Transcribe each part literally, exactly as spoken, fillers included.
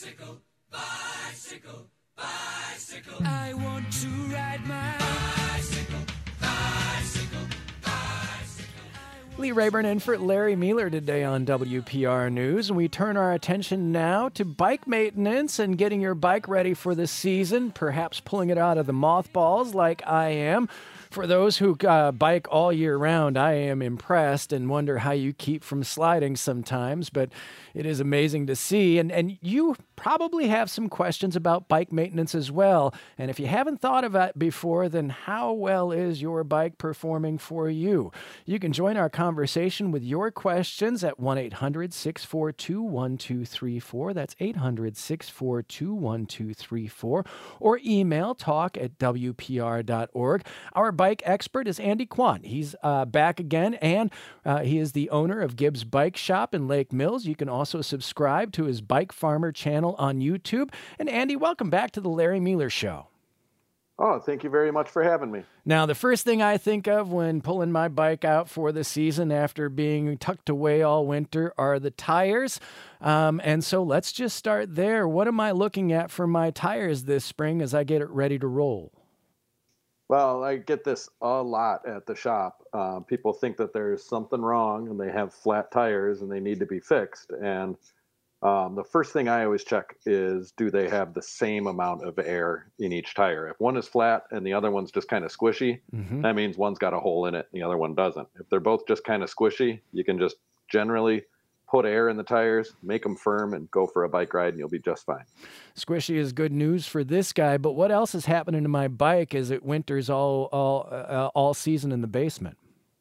Bicycle, bicycle. I want to ride my bicycle, bicycle, bicycle. Lee Rayburn in for Larry Mueller today on W P R News. And we turn our attention now to bike maintenance and getting your bike ready for the season, perhaps pulling it out of the mothballs like I am. For those who uh, bike all year round, I am impressed and wonder how you keep from sliding sometimes, but it is amazing to see. And, and you probably have some questions about bike maintenance as well. And if you haven't thought of it before, then how well is your bike performing for you? You can join our conversation with your questions at one eight hundred six four two one two three four. That's eight hundred six four two one two three four. Or email talk at W P R dot org. Our bike expert is Andy Kwan. He's uh, back again, and uh, he is the owner of Gibbs Bike Shop in Lake Mills. You can also subscribe to his Bike Farmer channel on YouTube. And Andy, welcome back to the Larry Mueller Show. Oh, thank you very much for having me. Now, the first thing I think of when pulling my bike out for the season after being tucked away all winter are the tires. Um, and so let's just start there. What am I looking at for my tires this spring as I get it ready to roll? Well, I get this a lot at the shop. Uh, people think that there's something wrong and they have flat tires and they need to be fixed. And um, the first thing I always check is, do they have the same amount of air in each tire? If one is flat and the other one's just kind of squishy, mm-hmm. that means one's got a hole in it and the other one doesn't. If they're both just kind of squishy, you can just generally put air in the tires, make them firm, and go for a bike ride, and you'll be just fine. Squishy is good news for this guy, but what else is happening to my bike as it winters all all uh, all season in the basement?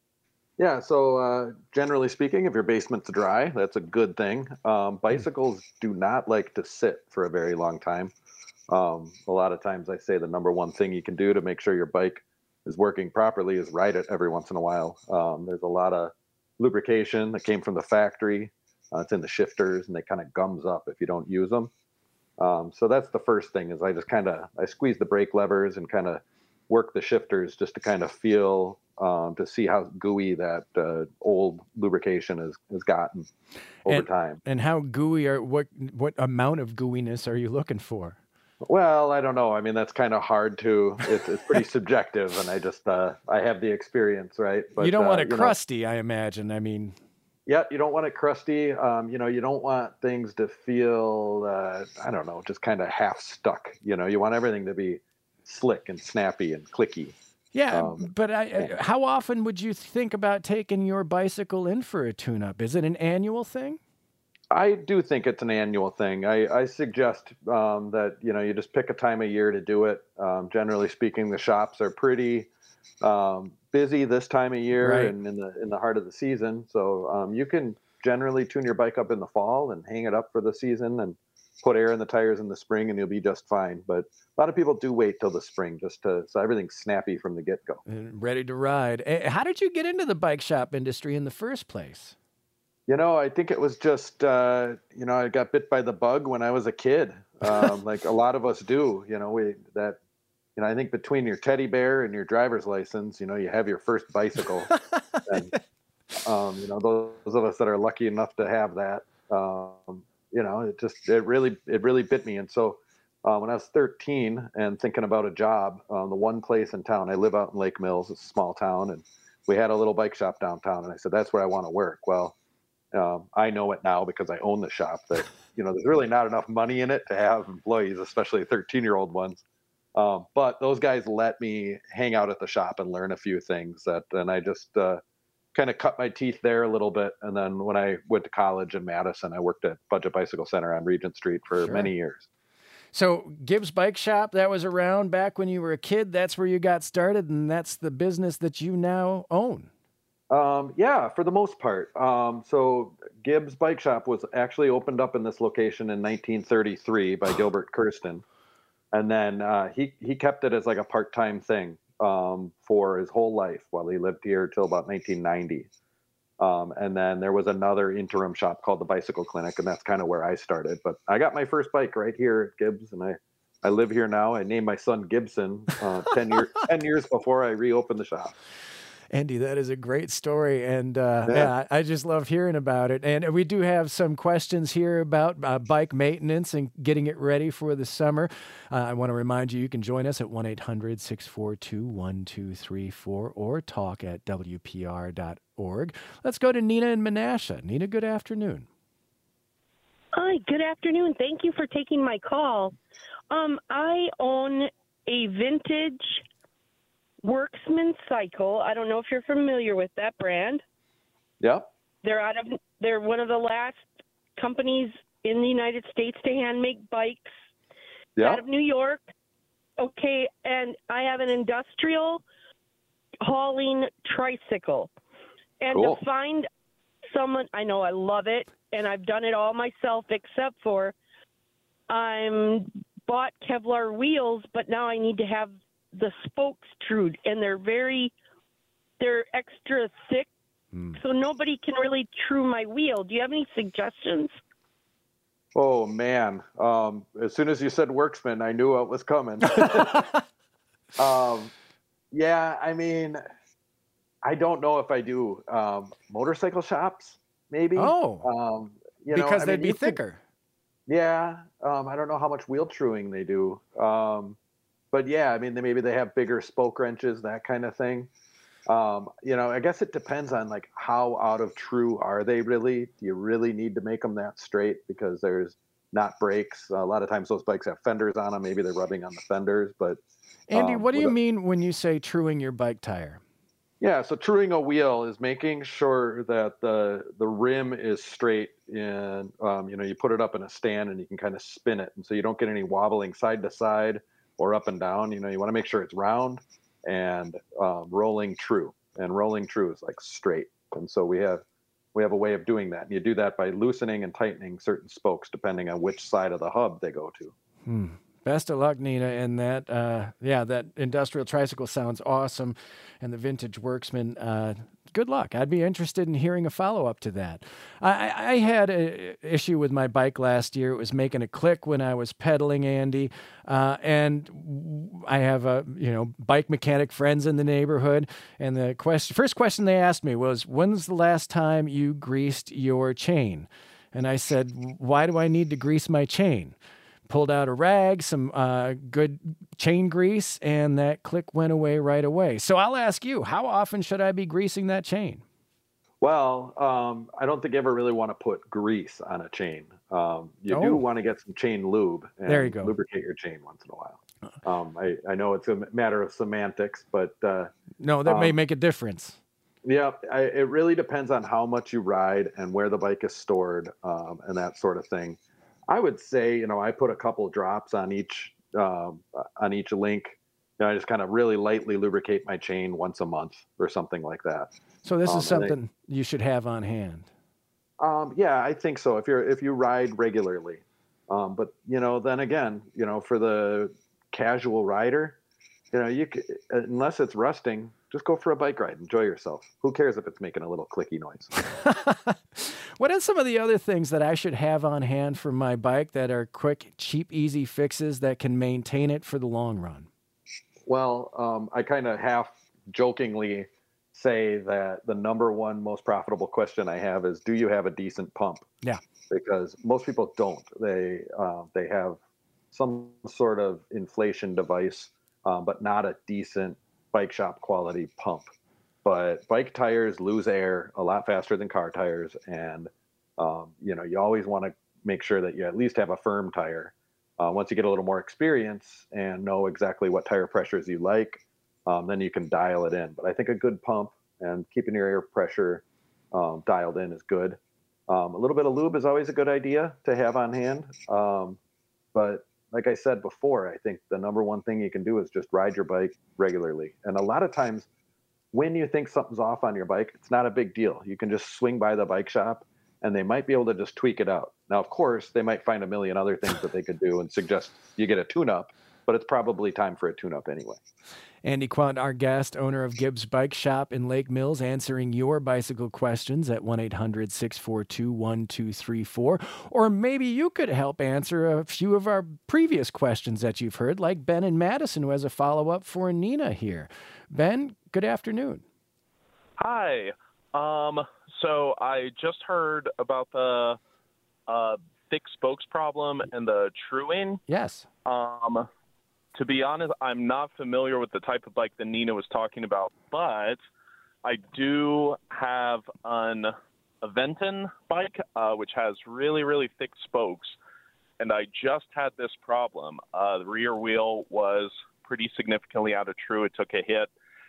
Yeah, so uh, generally speaking, if your basement's dry, that's a good thing. Um, bicycles do not like to sit for a very long time. Um, a lot of times I say the number one thing you can do to make sure your bike is working properly is ride it every once in a while. Um, there's a lot of lubrication that came from the factory. Uh, it's in the shifters, and they kind of gums up if you don't use them. Um, so that's the first thing is I just kind of, I squeeze the brake levers and kind of work the shifters just to kind of feel, um, to see how gooey that uh, old lubrication has, has gotten over and, time. And how gooey are, what, what amount of gooiness are you looking for? Well, I don't know. I mean, that's kind of hard to, it's, it's pretty subjective, and I just, uh, I have the experience, right? But you don't want uh, it crusty, know, I imagine. I mean... Yeah, you don't want it crusty. Um, you know, you don't want things to feel, uh, I don't know, just kind of half stuck. You know, you want everything to be slick and snappy and clicky. Yeah, um, but I, yeah. how often would you think about taking your bicycle in for a tune-up? Is it an annual thing? I do think it's an annual thing. I, I suggest um, that, you know, you just pick a time of year to do it. Um, generally speaking, the shops are pretty um, busy this time of year right. and in the in the heart of the season. So um, you can generally tune your bike up in the fall and hang it up for the season and put air in the tires in the spring, and you'll be just fine. But a lot of people do wait till the spring just to so everything's snappy from the get-go. And ready to ride. How did you get into the bike shop industry in the first place? You know, I think it was just, uh, you know, I got bit by the bug when I was a kid, um, like a lot of us do. You know, we that, you know, I think between your teddy bear and your driver's license, you know, you have your first bicycle. and, um, you know, those, those of us that are lucky enough to have that, um, you know, it just, it really, it really bit me. And so uh, when I was thirteen and thinking about a job, um, the one place in town, I live out in Lake Mills, it's a small town, and we had a little bike shop downtown. And I said, that's where I want to work. Well, Um, I know it now because I own the shop that, you know, there's really not enough money in it to have employees, especially thirteen year old ones. Um, but those guys let me hang out at the shop and learn a few things that, and I just uh, kind of cut my teeth there a little bit. And then when I went to college in Madison, I worked at Budget Bicycle Center on Regent Street for Sure. many years. So Gibbs Bike Shop, that was around back when you were a kid. That's where you got started, and that's the business that you now own. Um, yeah, for the most part. Um, so Gibbs Bike Shop was actually opened up in this location in nineteen thirty-three by Gilbert Kirsten. And then uh, he, he kept it as like a part-time thing um, for his whole life while he lived here till about nineteen ninety. Um, and then there was another interim shop called the Bicycle Clinic, and that's kind of where I started. But I got my first bike right here at Gibbs, and I, I live here now. I named my son Gibson uh, ten, year, ten years before I reopened the shop. Andy, that is a great story, and uh, Yeah. yeah, I just love hearing about it. And we do have some questions here about uh, bike maintenance and getting it ready for the summer. Uh, I want to remind you, you can join us at one eight hundred six four two one two three four or talk at W P R dot org. Let's go to Nina in Menasha. Nina, good afternoon. Hi, good afternoon. Thank you for taking my call. Um, I own a vintage Worksman cycle. I don't know if you're familiar with that brand. Yep. They're out of they're one of the last companies in the United States to hand make bikes Yep. out of New York. Okay, and I have an industrial hauling tricycle. And Cool. to find someone, I know I love it, and I've done it all myself except for I'm bought Kevlar wheels, but now I need to have the spokes trued, and they're very, they're extra thick, Hmm. so nobody can really true my wheel. Do you have any suggestions? Oh man. Um, as soon as you said Worksman, I knew what was coming. um, yeah, I mean, I don't know if I do. Um, motorcycle shops, maybe. Oh, Um, you know, because I they'd mean, be you could- thicker. Yeah, um, I don't know how much wheel truing they do, um, but yeah, I mean, they, maybe they have bigger spoke wrenches, that kind of thing. Um, you know, I guess it depends on like how out of true are they really? Do you really need to make them that straight because there's not brakes? A lot of times those bikes have fenders on them. Maybe they're rubbing on the fenders, but Andy, um, what do with you a- mean when you say truing your bike tire? Yeah, so truing a wheel is making sure that the the rim is straight, and um, you know, you put it up in a stand and you can kind of spin it, and so you don't get any wobbling side to side or up and down. You know, you want to make sure it's round and um, rolling true, and rolling true is like straight. And so we have we have a way of doing that, and you do that by loosening and tightening certain spokes depending on which side of the hub they go to. Hmm. Best of luck, Nina, in that. Uh, yeah, that industrial tricycle sounds awesome, and the vintage Worksman. Uh, good luck. I'd be interested in hearing a follow up to that. I, I I had an issue with my bike last year. It was making a click when I was pedaling, Andy, uh, and w- I have a you know bike mechanic friends in the neighborhood, and the question, first question they asked me was, "When's the last time you greased your chain?" And I said, "Why do I need to grease my chain?" Pulled out a rag, some uh, good chain grease, and that click went away right away. So I'll ask you, how often should I be greasing that chain? Well, um, I don't think you ever really want to put grease on a chain. Um, you Oh. do want to get some chain lube and There you go. lubricate your chain once in a while. Um, I, I know it's a matter of semantics, but uh, No, that may Um, make a difference. yeah, I, it really depends on how much you ride and where the bike is stored um, and that sort of thing. I would say, you know, I put a couple drops on each um, on each link. You know, I just kind of really lightly lubricate my chain once a month or something like that. So this um, is and I- something you should have on hand. Um, yeah, I think so. If you're if you ride regularly, um, but you know, then again, you know, for the casual rider, you know, you c- unless it's rusting, just go for a bike ride. Enjoy yourself. Who cares if it's making a little clicky noise? What are some of the other things that I should have on hand for my bike that are quick, cheap, easy fixes that can maintain it for the long run? Well, um, I kind of half jokingly say that the number one most profitable question I have is, do you have a decent pump? Yeah. Because most people don't. They uh, they have some sort of inflation device, um, but not a decent bike shop quality pump. But bike tires lose air a lot faster than car tires, and um, you know, you always want to make sure that you at least have a firm tire. Uh, once you get a little more experience and know exactly what tire pressures you like, um, then you can dial it in. But I think a good pump and keeping your air pressure um, dialed in is good. Um, a little bit of lube is always a good idea to have on hand. Um, but like I said before, I think the number one thing you can do is just ride your bike regularly. And a lot of times when you think something's off on your bike, it's not a big deal. You can just swing by the bike shop and they might be able to just tweak it out. Now, of course, they might find a million other things that they could do and suggest you get a tune-up, but it's probably time for a tune-up anyway. Andy Quant, our guest, owner of Gibbs Bike Shop in Lake Mills, answering your bicycle questions at one eight hundred six four two one two three four. Or maybe you could help answer a few of our previous questions that you've heard, like Ben in Madison, who has a follow-up for Nina here. Ben, good afternoon. Hi. Um, so I just heard about the uh, thick spokes problem and the truing. Yes. Um, to be honest, I'm not familiar with the type of bike that Nina was talking about, but I do have an Aventon bike, uh, which has really, really thick spokes. And I just had this problem. Uh, the rear wheel was pretty significantly out of true. It took a hit.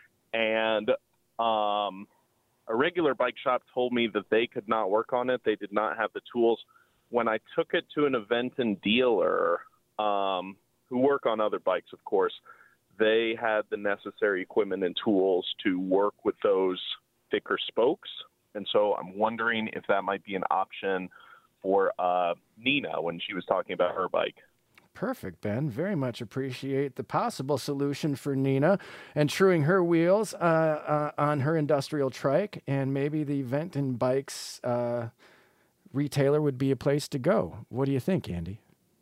And um, a regular bike shop told me that they could not work on it. They did not have the tools. When I took it to an Aventon dealer, um, who work on other bikes, of course, they had the necessary equipment and tools to work with those thicker spokes. And so I'm wondering if that might be an option for uh, Nina when she was talking about her bike. Perfect, Ben. Very much appreciate the possible solution for Nina and truing her wheels uh, uh, on her industrial trike, and maybe the Venton Bikes uh, retailer would be a place to go. What do you think, Andy?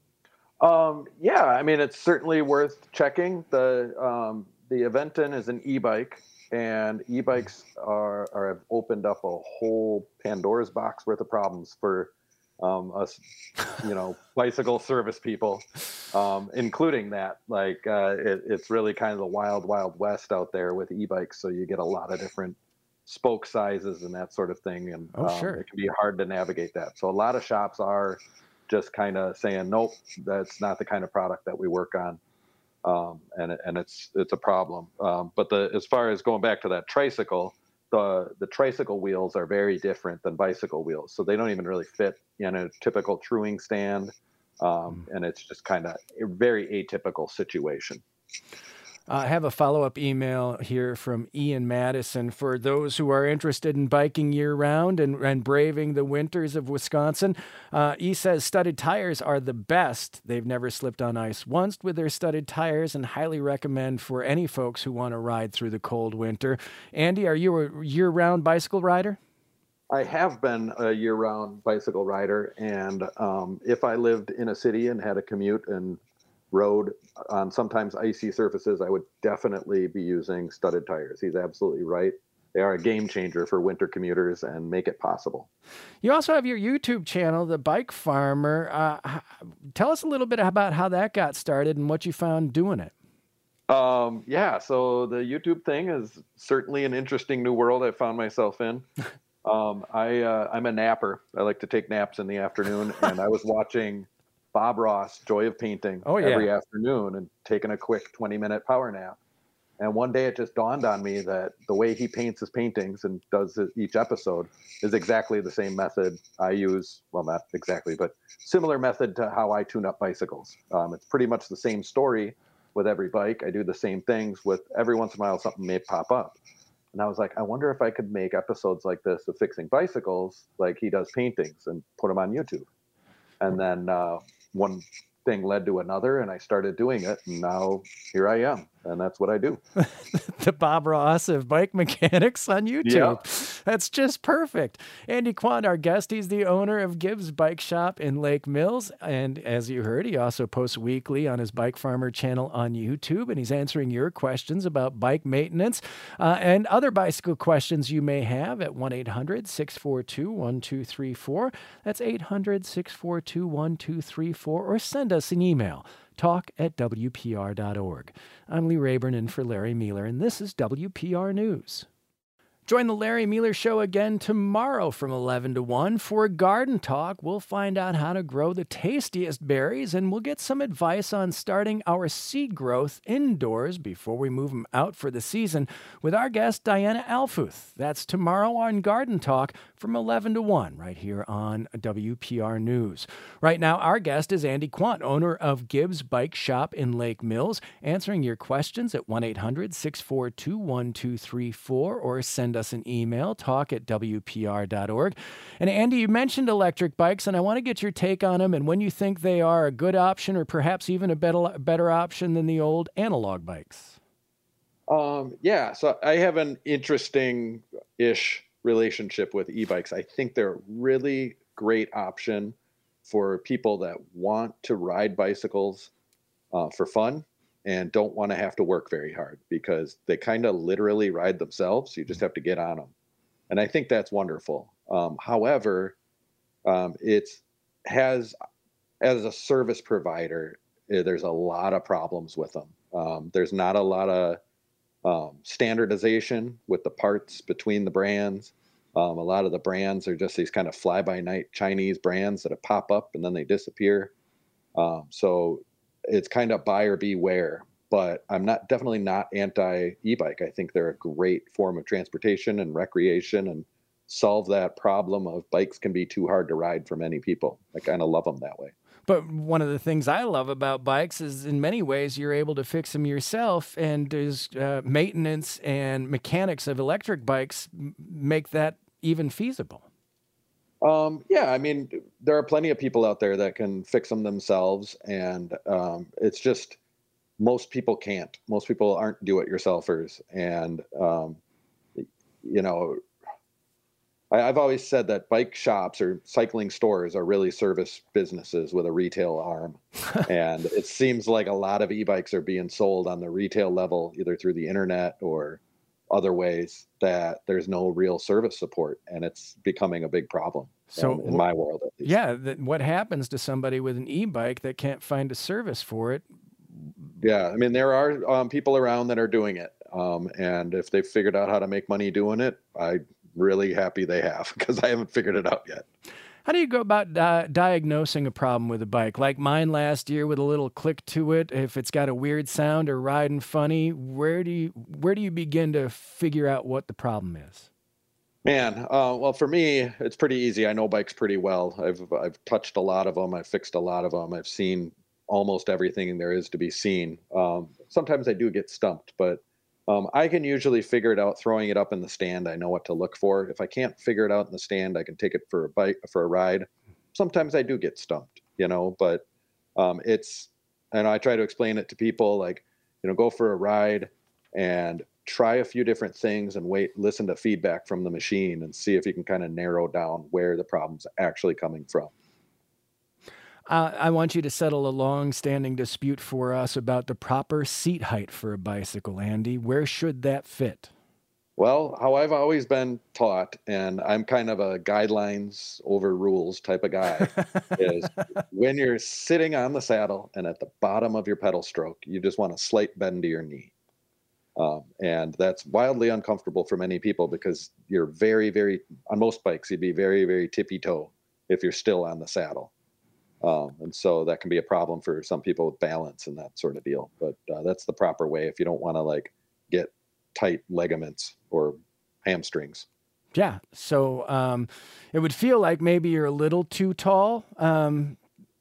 Um, yeah, I mean, it's certainly worth checking. The um, the Aventon is an e-bike, and e-bikes are, are have opened up a whole Pandora's box worth of problems for um, us, you know, bicycle service people, um, including that. Like, uh, it, it's really kind of the wild, wild west out there with e-bikes. So you get a lot of different spoke sizes and that sort of thing. And oh, um, sure. it can be hard to navigate that. So a lot of shops are just kind of saying, nope, that's not the kind of product that we work on. Um, and, and it's, it's a problem. Um, but the, as far as going back to that tricycle, the, the tricycle wheels are very different than bicycle wheels. So they don't even really fit in a typical truing stand. Um, and it's just kind of a very atypical situation. I have a follow-up email here from Ian Madison. For those who are interested in biking year-round and, and braving the winters of Wisconsin, uh, he says studded tires are the best. They've never slipped on ice once with their studded tires, and highly recommend for any folks who want to ride through the cold winter. Andy, are you a year-round bicycle rider? I have been a year-round bicycle rider, and um, if I lived in a city and had a commute and rode on sometimes icy surfaces, I would definitely be using studded tires. He's absolutely right. They are a game changer for winter commuters and make it possible. You also have your YouTube channel, The Bike Farmer. Uh, tell us a little bit about how that got started and what you found doing it. Um, yeah, so the YouTube thing is certainly an interesting new world I found myself in. Um, I, uh, I'm a napper. I like to take naps in the afternoon, and I was watching Bob Ross, Joy of Painting, oh, yeah. every afternoon and taking a quick twenty minute power nap. And one day it just dawned on me that the way he paints his paintings and does his, each episode is exactly the same method I use. Well, not exactly, but similar method to how I tune up bicycles. Um, it's pretty much the same story with every bike. I do the same things with every once in a while something may pop up. And I was like, I wonder if I could make episodes like this of fixing bicycles like he does paintings and put them on YouTube. And then uh, one thing led to another, and I started doing it, and now here I am, and that's what I do. The Bob Ross of bike mechanics on YouTube. Yeah. That's just perfect. Andy Quant, our guest, he's the owner of Gibbs Bike Shop in Lake Mills, and as you heard, he also posts weekly on his Bike Farmer channel on YouTube, and he's answering your questions about bike maintenance uh, and other bicycle questions you may have at one eight hundred, six four two, one two three four. That's eight hundred, six four two, one two three four, or send us an email, talk at W P R dot org. I'm Lee Rayburn in for Larry Mueller, and this is W P R News. Join the Larry Mueller Show again tomorrow from eleven to one for Garden Talk. We'll find out how to grow the tastiest berries, and we'll get some advice on starting our seed growth indoors before we move them out for the season with our guest, Diana Alfuth. That's tomorrow on Garden Talk from eleven to one right here on W P R News. Right now, our guest is Andy Quant, owner of Gibbs Bike Shop in Lake Mills, answering your questions at one eight hundred, six four two, one two three four or send us an email, talk at W P R dot org. And Andy, you mentioned electric bikes, and I want to get your take on them and when you think they are a good option or perhaps even a better, better option than the old analog bikes. Um, yeah, so I have an interesting-ish relationship with e-bikes. I think they're a really great option for people that want to ride bicycles uh, for fun and don't want to have to work very hard because they kind of literally ride themselves. You just have to get on them. And I think that's wonderful. Um, however, um, it's has, as a service provider, eh, there's a lot of problems with them. Um, there's not a lot of um, standardization with the parts between the brands. Um, a lot of the brands are just these kind of fly-by-night Chinese brands that pop up and then they disappear. Um, so it's kind of buyer beware. But I'm not definitely not anti e-bike. I think they're a great form of transportation and recreation, and solve that problem of bikes can be too hard to ride for many people. I kind of love them that way. But one of the things I love about bikes is in many ways you're able to fix them yourself, and there's uh, maintenance and mechanics of electric bikes m- make that even feasible. Um, yeah, I mean, there are plenty of people out there that can fix them themselves, and um, it's just most people can't. Most people aren't do-it-yourselfers, and um, you know, I, I've always said that bike shops or cycling stores are really service businesses with a retail arm, and it seems like a lot of e-bikes are being sold on the retail level, either through the internet or other ways, that there's no real service support, and it's becoming a big problem. So um, in my world, at least. Yeah, that, what happens to somebody with an e-bike that can't find a service for it? Yeah, I mean, there are um, people around that are doing it. Um, and if they've figured out how to make money doing it, I'm really happy they have, because I haven't figured it out yet. How do you go about di- diagnosing a problem with a bike? Like mine last year with a little click to it, if it's got a weird sound or riding funny, where do you where do you begin to figure out what the problem is? Man, uh, well, for me, it's pretty easy. I know bikes pretty well. I've I've touched a lot of them. I've fixed a lot of them. I've seen almost everything there is to be seen. Um, sometimes I do get stumped, but um, I can usually figure it out throwing it up in the stand. I know what to look for. If I can't figure it out in the stand, I can take it for a bike for a ride. Sometimes I do get stumped, you know, but um, it's, and I try to explain it to people, like, you know, go for a ride and try a few different things and wait, listen to feedback from the machine and see if you can kind of narrow down where the problem's actually coming from. Uh, I want you to settle a long-standing dispute for us about the proper seat height for a bicycle, Andy. Where should that fit? Well, how I've always been taught, and I'm kind of a guidelines over rules type of guy, is when you're sitting on the saddle and at the bottom of your pedal stroke, you just want a slight bend to your knee. Um, and that's wildly uncomfortable for many people, because you're very, very, on most bikes, you'd be very, very tippy toe if you're still on the saddle. Um, and so that can be a problem for some people with balance and that sort of deal. But uh, that's the proper way if you don't want to like get tight ligaments or hamstrings. Yeah. So um, it would feel like maybe you're a little too tall. Um,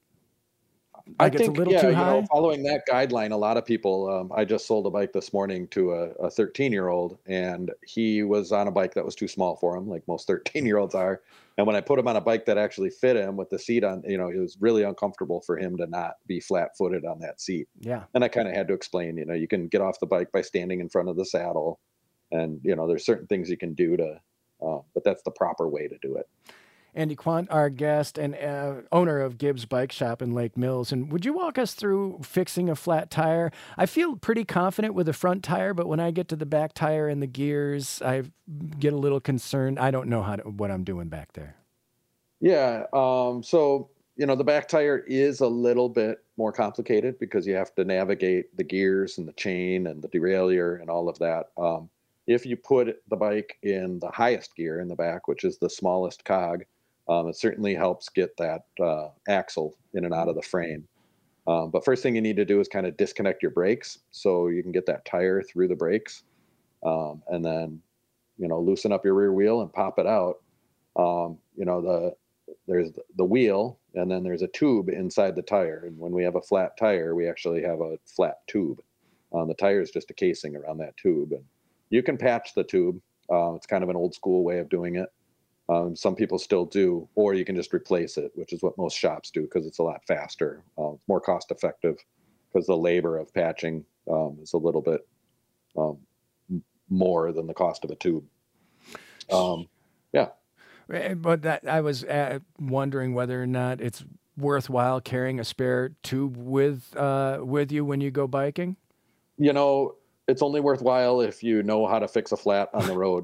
like I think, it's a little yeah, too you high. know, following that guideline, a lot of people, um, I just sold a bike this morning to a, a thirteen year old, and he was on a bike that was too small for him, like most thirteen year olds are. And when I put him on a bike that actually fit him with the seat on, you know, it was really uncomfortable for him to not be flat footed on that seat. Yeah. And I kind of had to explain, you know, you can get off the bike by standing in front of the saddle, and, you know, there's certain things you can do to, uh, but that's the proper way to do it. Andy Quant, our guest and uh, owner of Gibbs Bike Shop in Lake Mills. And would you walk us through fixing a flat tire? I feel pretty confident with the front tire, but when I get to the back tire and the gears, I get a little concerned. I don't know how to, what I'm doing back there. Yeah. Um, so, you know, the back tire is a little bit more complicated because you have to navigate the gears and the chain and the derailleur and all of that. Um, if you put the bike in the highest gear in the back, which is the smallest cog, Um, it certainly helps get that uh, axle in and out of the frame. Um, but first thing you need to do is kind of disconnect your brakes so you can get that tire through the brakes, um, and then, you know, loosen up your rear wheel and pop it out. Um, you know, the there's the wheel, and then there's a tube inside the tire. And when we have a flat tire, we actually have a flat tube. Um, the tire is just a casing around that tube, and you can patch the tube. Uh, it's kind of an old school way of doing it. Um, some people still do, or you can just replace it, which is what most shops do because it's a lot faster, uh, more cost effective, because the labor of patching um, is a little bit um, more than the cost of a tube. Um, yeah. But that I was uh, wondering whether or not it's worthwhile carrying a spare tube with uh, with you when you go biking. You know, it's only worthwhile if you know how to fix a flat on the road.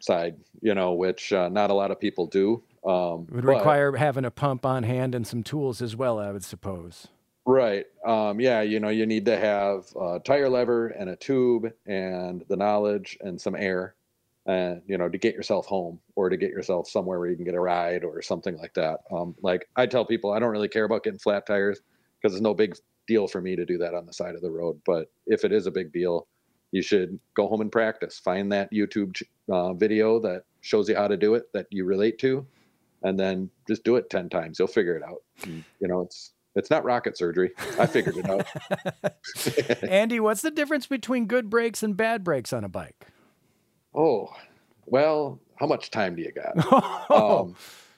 side, you know, which uh, not a lot of people do. Um, It would but- require having a pump on hand and some tools as well, I would suppose. Right. Um, yeah, you know, you need to have a tire lever and a tube and the knowledge and some air, and you know, to get yourself home or to get yourself somewhere where you can get a ride or something like that. Um, like I tell people, I don't really care about getting flat tires because it's no big deal for me to do that on the side of the road. But if it is a big deal, you should go home and practice. Find that YouTube uh, video that shows you how to do it that you relate to, and then just do it ten times. You'll figure it out. And, you know, it's It's not rocket surgery. I figured it out. Andy, what's the difference between good brakes and bad brakes on a bike? Oh, well, how much time do you got? Oh, Um,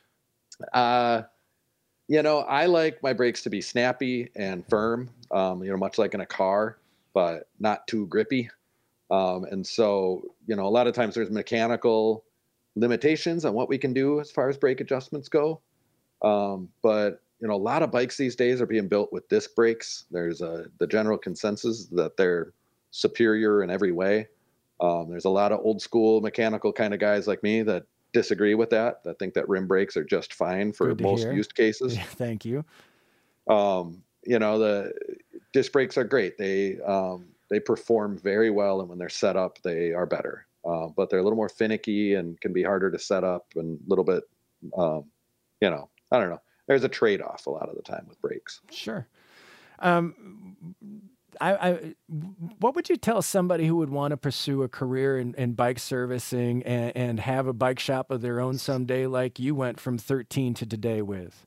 uh, you know, I like my brakes to be snappy and firm, um, you know, much like in a car, but not too grippy. Um, and so, you know, a lot of times there's mechanical limitations on what we can do as far as brake adjustments go. Um, but you know, a lot of bikes these days are being built with disc brakes. There's a, the general consensus that they're superior in every way. Um, there's a lot of old school mechanical kind of guys like me that disagree with that, that think that rim brakes are just fine for Good to most hear. used cases. yeah, thank you. Um, you know, the disc brakes are great. They, um, they perform very well. And when they're set up, they are better. Uh, but they're a little more finicky and can be harder to set up and a little bit, um, you know, I don't know. There's a trade-off a lot of the time with brakes. Sure. Um, I, I, what would you tell somebody who would want to pursue a career in, in bike servicing and, and have a bike shop of their own someday, like you went from thirteen to today with?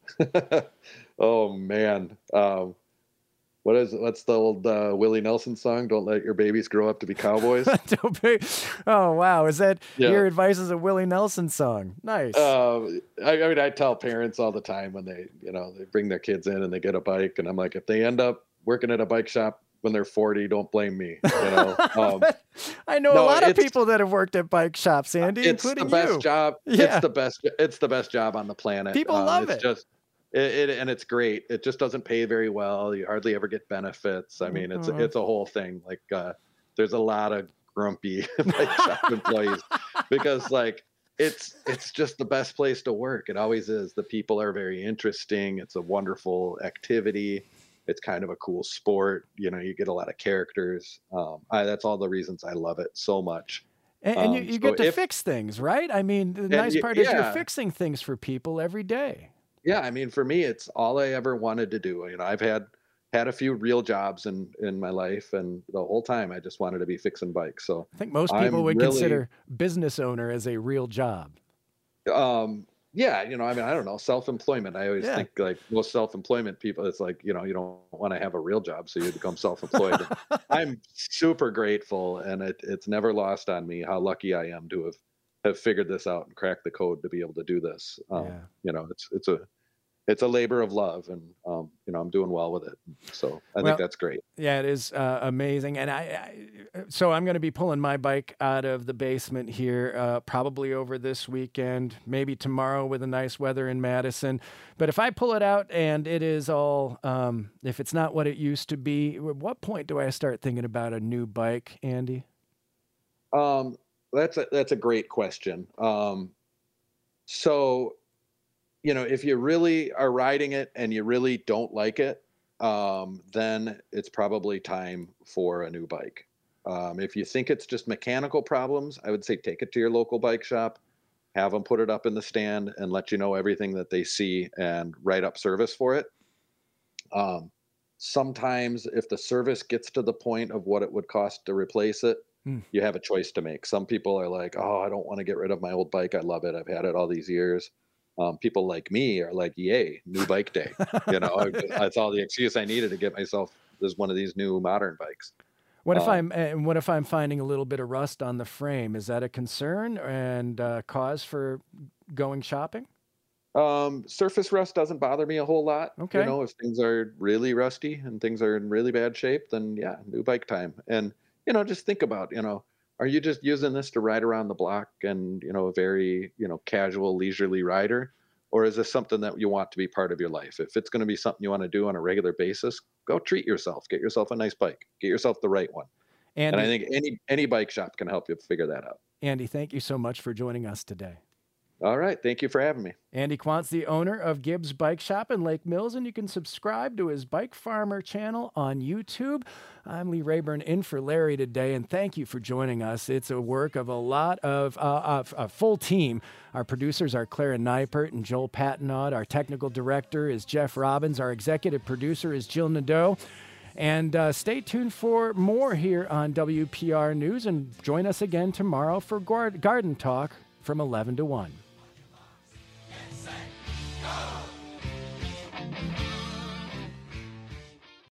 Oh man. Um, what is what's the old uh, Willie Nelson song? Don't let your babies grow up to be cowboys. Don't be- oh, wow. Is that Yeah. your advice as a Willie Nelson song? Nice. Um, I, I mean, I tell parents all the time when they, you know, they bring their kids in and they get a bike, and I'm like, if they end up working at a bike shop when they're forty, don't blame me. You know, um, I know a no, lot of it's- people that have worked at bike shops, Andy, it's the including best you. job. Yeah. It's the best. It's the best job on the planet. People Um, love it's it. Just it, it, and it's great. It just doesn't pay very well. You hardly ever get benefits. I mean, it's Mhm. it's a whole thing. Like, uh, there's a lot of grumpy bike shop employees because, like, it's it's just the best place to work. It always is. The people are very interesting. It's a wonderful activity. It's kind of a cool sport. You know, you get a lot of characters. Um, I, that's all the reasons I love it so much. And, and you, Um, you so get to if- fix things, right? I mean, the nice y- part is you're yeah. fixing things for people every day. Yeah, I mean, for me, it's all I ever wanted to do. You know, I've had had a few real jobs in in my life, and the whole time I just wanted to be fixing bikes. So, I think most people I'm would really- consider business owner as a real job. um, yeah, you know, I mean, I don't know, self-employment. I always Yeah. think like most self-employment people, it's like, you know, you don't want to have a real job, so you become self-employed. I'm super grateful, and it, it's never lost on me how lucky I am to have have figured this out and cracked the code to be able to do this. Um, Yeah. You know, it's it's a it's a labor of love, and um, you know, I'm doing well with it. So I Well, think that's great. Yeah, it is uh, amazing. And I, I so I'm going to be pulling my bike out of the basement here, uh, probably over this weekend, maybe tomorrow with the nice weather in Madison. But if I pull it out and it is all, um, if it's not what it used to be, at what point do I start thinking about a new bike, Andy? Um, that's a that's a great question. Um, so, you know, if you really are riding it and you really don't like it, um, then it's probably time for a new bike. Um, if you think it's just mechanical problems, I would say take it to your local bike shop, have them put it up in the stand and let you know everything that they see and write up service for it. Um, sometimes if the service gets to the point of what it would cost to replace it, Hmm. you have a choice to make. Some people are like, oh, I don't want to get rid of my old bike. I love it. I've had it all these years. Um, people like me are like, yay, new bike day. You know, that's all the excuse I needed to get myself this one of these new modern bikes. What if Um, I'm and what if I'm finding a little bit of rust on the frame? Is that a concern and uh, cause for going shopping? Um, surface rust doesn't bother me a whole lot. Okay. You know, if things are really rusty and things are in really bad shape, then yeah, new bike time. And, you know, just think about, you know, are you just using this to ride around the block and, you know, a very, you know, casual, leisurely rider? Or is this something that you want to be part of your life? If it's going to be something you want to do on a regular basis, go treat yourself. Get yourself a nice bike. Get yourself the right one. And And I think any any bike shop can help you figure that out. Andy, thank you so much for joining us today. All right. Thank you for having me. Andy Quant's the owner of Gibbs Bike Shop in Lake Mills, and you can subscribe to his Bike Farmer channel on YouTube. I'm Lee Rayburn in for Larry today, and thank you for joining us. It's a work of a lot of, uh, of a full team. Our producers are Clara Neipert and Joel Patinaud. Our technical director is Jeff Robbins. Our executive producer is Jill Nadeau. And uh, stay tuned for more here on W P R News, and join us again tomorrow for Garden Talk from eleven to one.